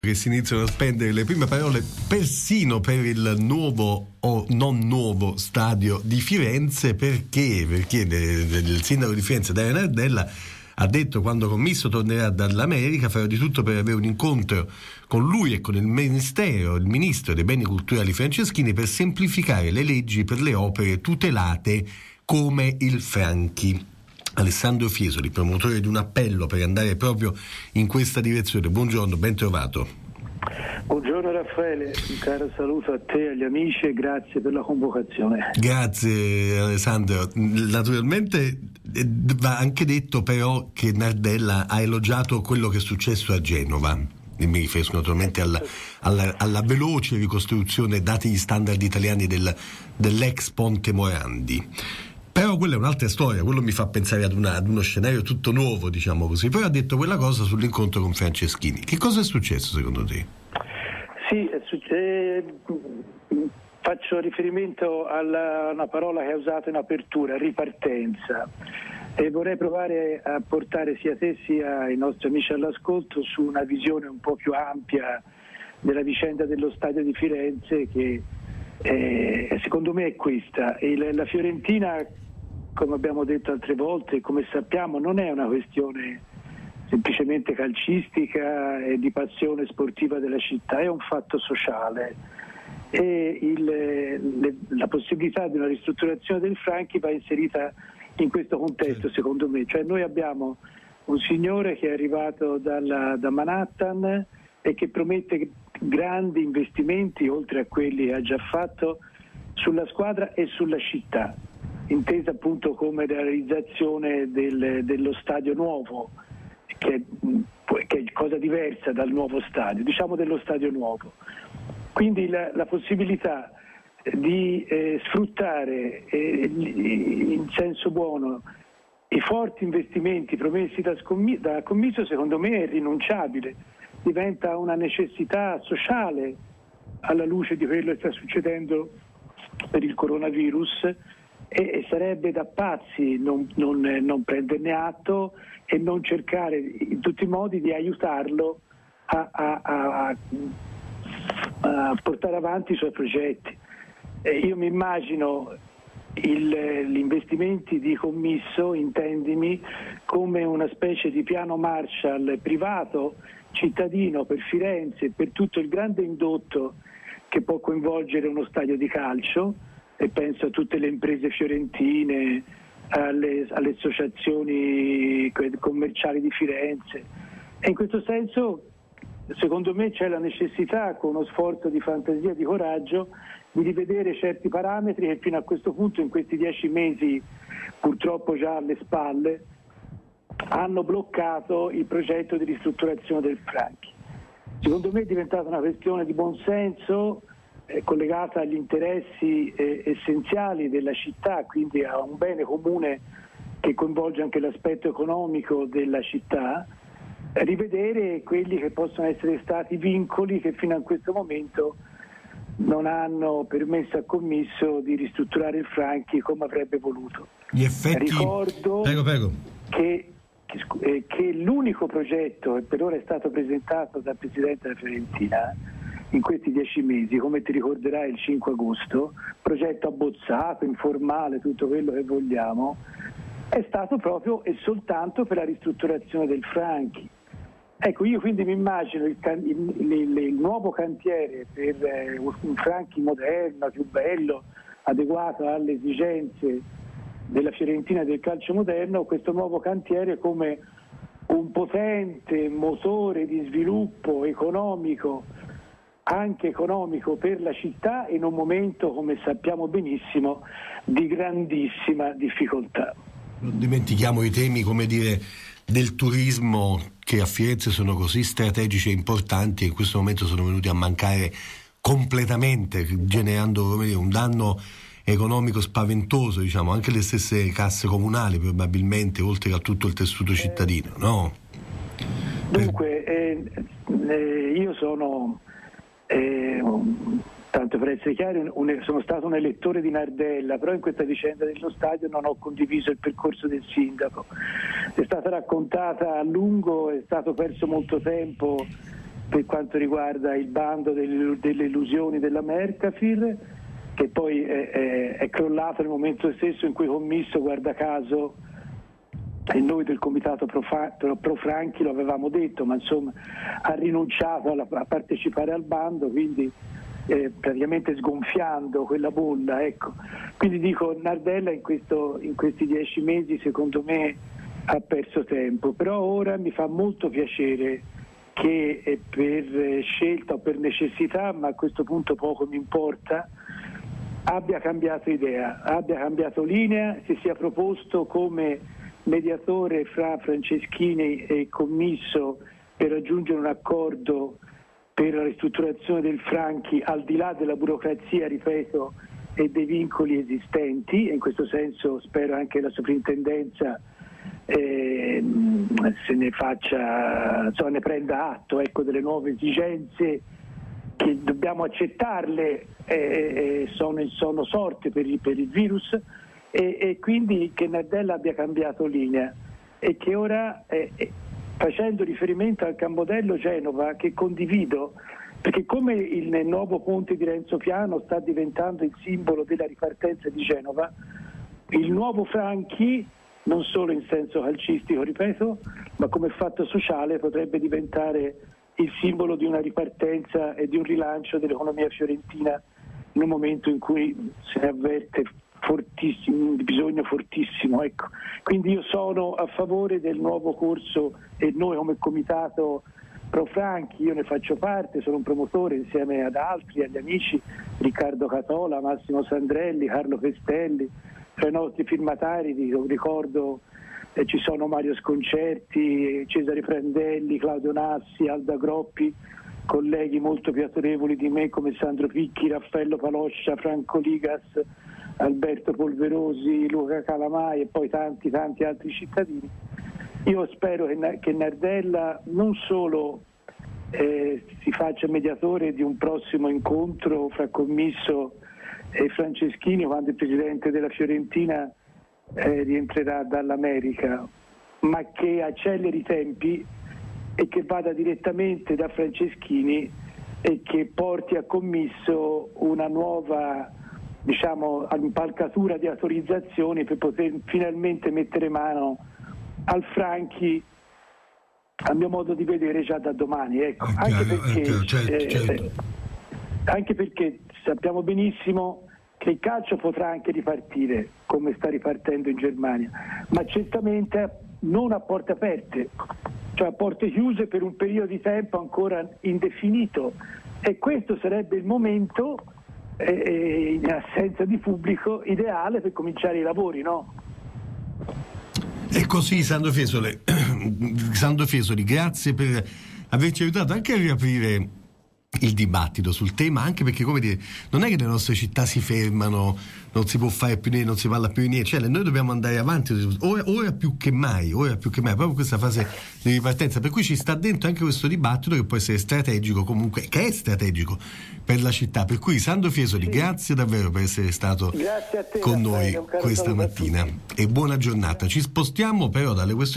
che si iniziano a spendere le prime parole persino per il nuovo o non nuovo stadio di Firenze. Perché il sindaco di Firenze, Dario Nardella, ha detto: quando Commisso tornerà dall'America farò di tutto per avere un incontro con lui e con il ministro dei beni culturali Franceschini, per semplificare le leggi per le opere tutelate come il Franchi. Alessandro Fiesoli, promotore di un appello per andare proprio in questa direzione. Buongiorno, ben trovato. Buongiorno Raffaele, un caro saluto a te e agli amici e grazie per la convocazione. Grazie Alessandro. Naturalmente va anche detto però che Nardella ha elogiato quello che è successo a Genova. Mi riferisco naturalmente alla veloce ricostruzione dati gli standard italiani dell'ex Ponte Morandi. Però quella è un'altra storia, quello mi fa pensare ad uno scenario tutto nuovo, diciamo così. Poi ha detto quella cosa sull'incontro con Franceschini. Che cosa è successo secondo te? Sì, faccio riferimento a una parola che ha usato in apertura, ripartenza, e vorrei provare a portare sia te sia i nostri amici all'ascolto su una visione un po' più ampia della vicenda dello stadio di Firenze, che secondo me è questa. La Fiorentina, come abbiamo detto altre volte, come sappiamo, non è una questione semplicemente calcistica e di passione sportiva della città, è un fatto sociale e la possibilità di una ristrutturazione del Franchi va inserita in questo contesto, secondo me. Cioè, noi abbiamo un signore che è arrivato da Manhattan e che promette grandi investimenti, oltre a quelli che ha già fatto, sulla squadra e sulla città, intesa appunto come realizzazione dello stadio nuovo, che è cosa diversa dal nuovo stadio, diciamo dello stadio nuovo. Quindi la possibilità di sfruttare in senso buono i forti investimenti promessi da Commisso, secondo me è irrinunciabile, diventa una necessità sociale alla luce di quello che sta succedendo per il coronavirus, e sarebbe da pazzi non prenderne atto e non cercare in tutti i modi di aiutarlo a portare avanti i suoi progetti. Io mi immagino gli investimenti di Commisso, intendimi, come una specie di piano Marshall privato cittadino per Firenze e per tutto il grande indotto che può coinvolgere uno stadio di calcio, e penso a tutte le imprese fiorentine, alle associazioni commerciali di Firenze, e in questo senso secondo me c'è la necessità, con uno sforzo di fantasia e di coraggio, di rivedere certi parametri che fino a questo punto, in questi 10 mesi purtroppo già alle spalle, hanno bloccato il progetto di ristrutturazione del Franchi. Secondo me è diventata una questione di buonsenso, collegata agli interessi essenziali della città, quindi a un bene comune che coinvolge anche l'aspetto economico della città, rivedere quelli che possono essere stati vincoli che fino a questo momento non hanno permesso a Commisso di ristrutturare il Franchi come avrebbe voluto. Gli effetti... Ricordo Prego. Che l'unico progetto che per ora è stato presentato dal Presidente della Fiorentina in questi 10 mesi, come ti ricorderai il 5 agosto, progetto abbozzato, informale, tutto quello che vogliamo, è stato proprio e soltanto per la ristrutturazione del Franchi. Ecco, io quindi mi immagino il nuovo cantiere per un Franchi moderno, più bello, adeguato alle esigenze della Fiorentina e del calcio moderno, questo nuovo cantiere come un potente motore di sviluppo economico, anche economico per la città, in un momento, come sappiamo benissimo, di grandissima difficoltà. Non dimentichiamo i temi, come dire, del turismo, che a Firenze sono così strategici e importanti e in questo momento sono venuti a mancare completamente, generando un danno economico spaventoso, diciamo, anche le stesse casse comunali probabilmente, oltre a tutto il tessuto cittadino, no? Dunque, io sono, tanto per essere chiari, sono stato un elettore di Nardella, però in questa vicenda dello stadio non ho condiviso il percorso del sindaco. È stata raccontata a lungo, è stato perso molto tempo per quanto riguarda il bando delle illusioni della Mercafil, che poi è crollato nel momento stesso in cui Commisso, guarda caso, e noi del Comitato Pro Franchi lo avevamo detto, ma insomma ha rinunciato a partecipare al bando, quindi praticamente sgonfiando quella bolla, ecco. Quindi dico, Nardella in questi 10 mesi secondo me ha perso tempo, però ora mi fa molto piacere che per scelta o per necessità, ma a questo punto poco mi importa, abbia cambiato idea, abbia cambiato linea, si sia proposto come mediatore fra Franceschini e Commisso per raggiungere un accordo per la ristrutturazione del Franchi al di là della burocrazia, ripeto, e dei vincoli esistenti, e in questo senso spero anche la soprintendenza se ne faccia, insomma, ne prenda atto, ecco, delle nuove esigenze che dobbiamo accettarle, sono sorte per il virus, e quindi che Nardella abbia cambiato linea e che ora, facendo riferimento al Cambodello Genova, che condivido, perché come il nuovo ponte di Renzo Piano sta diventando il simbolo della ripartenza di Genova, il nuovo Franchi, non solo in senso calcistico, ripeto, ma come fatto sociale potrebbe diventare il simbolo di una ripartenza e di un rilancio dell'economia fiorentina in un momento in cui se ne avverte un bisogno fortissimo, ecco. Quindi io sono a favore del nuovo corso e noi come Comitato Pro Franchi, io ne faccio parte, sono un promotore insieme ad altri, agli amici Riccardo Catola, Massimo Sandrelli, Carlo Pestelli. Tra i nostri firmatari ricordo ci sono Mario Sconcerti, Cesare Prandelli, Claudio Nassi, Alda Groppi, colleghi molto più autorevoli di me come Sandro Picchi, Raffaello Paloscia, Franco Ligas, Alberto Polverosi, Luca Calamai e poi tanti altri cittadini. Io spero che Nardella non solo si faccia mediatore di un prossimo incontro fra Commisso e Franceschini quando il presidente della Fiorentina rientrerà dall'America, ma che acceleri i tempi e che vada direttamente da Franceschini e che porti a Commisso una nuova, diciamo, impalcatura di autorizzazioni per poter finalmente mettere mano al Franchi, a mio modo di vedere, già da domani, ecco. Anche perché sappiamo benissimo che il calcio potrà anche ripartire come sta ripartendo in Germania, ma certamente non a porte aperte, cioè a porte chiuse per un periodo di tempo ancora indefinito, e questo sarebbe il momento, in assenza di pubblico, ideale per cominciare i lavori, no? E così, Sandro Fiesoli, grazie per averci aiutato anche a riaprire il dibattito sul tema, anche perché, come dire, non è che le nostre città si fermano, non si può fare più niente, non si parla più di niente, cioè noi dobbiamo andare avanti ora più che mai, proprio questa fase di ripartenza, per cui ci sta dentro anche questo dibattito che può essere strategico, comunque, che è strategico per la città. Per cui, Sandro Fiesoli, grazie davvero per essere stato con noi questa mattina e buona giornata. Ci spostiamo però dalle questioni